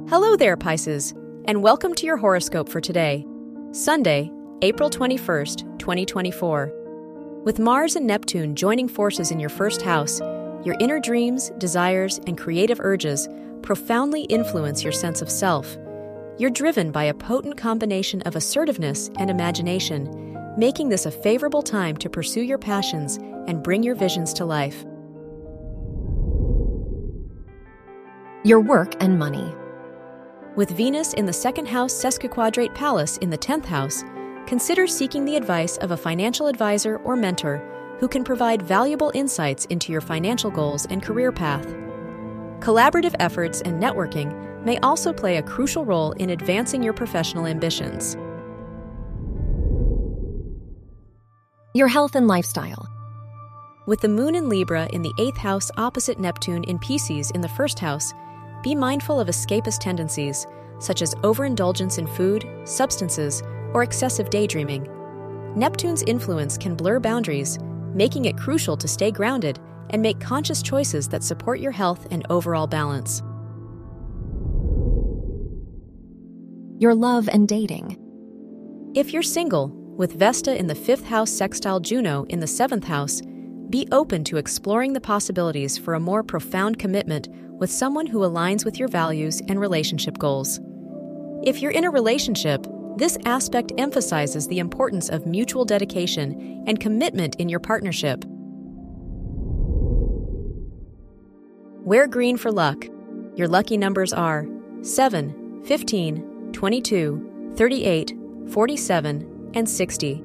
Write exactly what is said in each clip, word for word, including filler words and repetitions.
Hello there, Pisces, and welcome to your horoscope for today, Sunday, April twenty-first, twenty twenty-four. With Mars and Neptune joining forces in your first house, your inner dreams, desires, and creative urges profoundly influence your sense of self. You're driven by a potent combination of assertiveness and imagination, making this a favorable time to pursue your passions and bring your visions to life. Your work and money. With Venus in the second house sesquiquadrate Pallas in the tenth house, consider seeking the advice of a financial advisor or mentor who can provide valuable insights into your financial goals and career path. Collaborative efforts and networking may also play a crucial role in advancing your professional ambitions. Your health and lifestyle. With the Moon in Libra in the eighth house opposite Neptune in Pisces in the first house, be mindful of escapist tendencies, such as overindulgence in food, substances, or excessive daydreaming. Neptune's influence can blur boundaries, making it crucial to stay grounded and make conscious choices that support your health and overall balance. Your love and dating. If you're single, with Vesta in the fifth house sextile Juno in the seventh house, be open to exploring the possibilities for a more profound commitment with someone who aligns with your values and relationship goals. If you're in a relationship, this aspect emphasizes the importance of mutual dedication and commitment in your partnership. Wear green for luck. Your lucky numbers are seven, fifteen, twenty-two, thirty-eight, forty-seven, and sixty.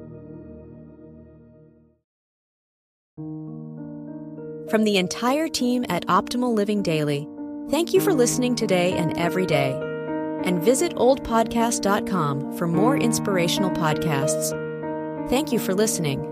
From the entire team at Optimal Living Daily, thank you for listening today and every day. And visit old podcast dot com for more inspirational podcasts. Thank you for listening.